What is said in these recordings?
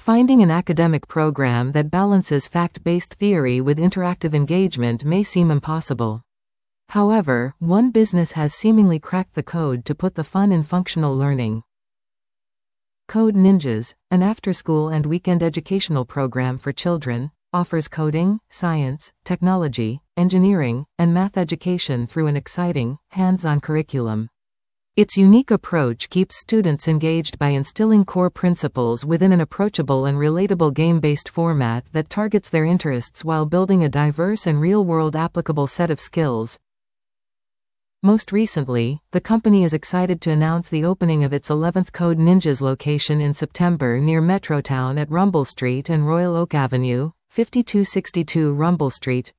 Finding an academic program that balances fact-based theory with interactive engagement may seem impossible. However, one business has seemingly cracked the code to put the fun in functional learning. Code Ninjas, an after-school and weekend educational program for children, offers coding, science, technology, engineering, and math education through an exciting, hands-on curriculum. Its unique approach keeps students engaged by instilling core principles within an approachable and relatable game-based format that targets their interests while building a diverse and real-world applicable set of skills. Most recently, the company is excited to announce the opening of its 11th Code Ninjas location in September near Metrotown at Rumble Street and Royal Oak Avenue, 5262 Rumble Street.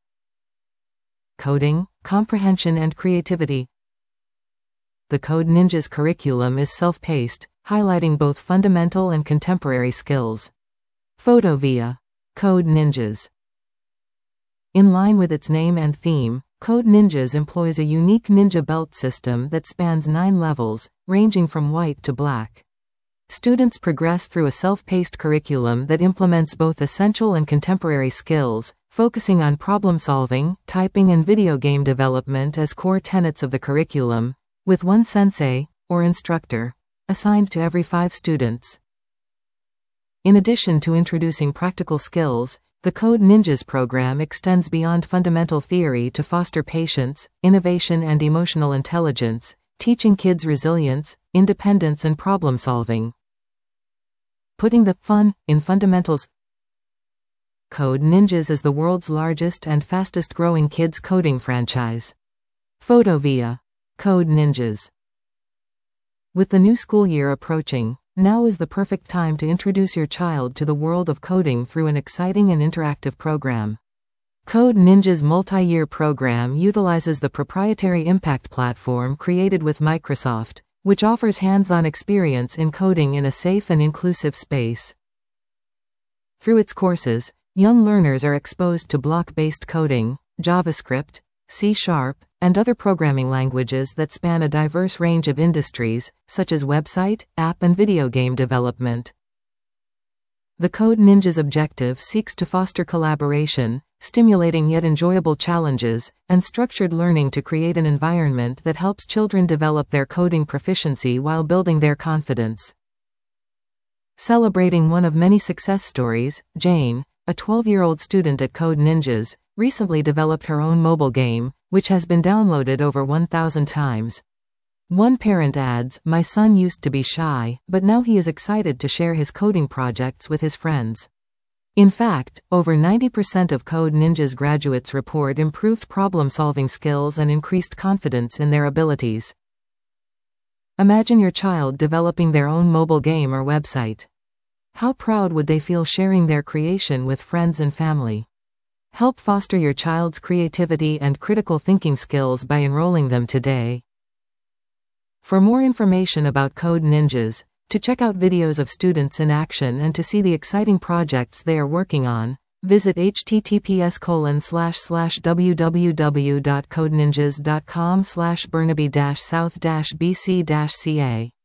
Coding, comprehension and creativity. The Code Ninjas curriculum is self-paced, highlighting both fundamental and contemporary skills. Photovia. Code Ninjas. In line with its name and theme, Code Ninjas employs a unique ninja belt system that spans 9 levels, ranging from white to black. Students progress through a self-paced curriculum that implements both essential and contemporary skills, focusing on problem-solving, typing and video game development as core tenets of the curriculum, with one sensei, or instructor, assigned to every 5 students. In addition to introducing practical skills, the Code Ninjas program extends beyond fundamental theory to foster patience, innovation and emotional intelligence, teaching kids resilience, independence and problem-solving. Putting the fun in fundamentals. Code Ninjas is the world's largest and fastest-growing kids coding franchise. Photovia. Code Ninjas. With the new school year approaching, now is the perfect time to introduce your child to the world of coding through an exciting and interactive program. Code Ninjas' multi-year program utilizes the proprietary Impact platform created with Microsoft, which offers hands-on experience in coding in a safe and inclusive space. Through its courses, young learners are exposed to block-based coding, JavaScript, C#, and other programming languages that span a diverse range of industries, such as website, app and video game development. The Code Ninjas objective seeks to foster collaboration, stimulating yet enjoyable challenges, and structured learning to create an environment that helps children develop their coding proficiency while building their confidence. Celebrating one of many success stories, Jane, a 12-year-old student at Code Ninjas, recently developed her own mobile game, which has been downloaded over 1,000 times. One parent adds, "My son used to be shy, but now he is excited to share his coding projects with his friends." In fact, over 90% of Code Ninjas graduates report improved problem-solving skills and increased confidence in their abilities. Imagine your child developing their own mobile game or website. How proud would they feel sharing their creation with friends and family? Help foster your child's creativity and critical thinking skills by enrolling them today. For more information about Code Ninjas, to check out videos of students in action and to see the exciting projects they are working on, visit https://www.codeninjas.com/burnaby-south-bc-ca.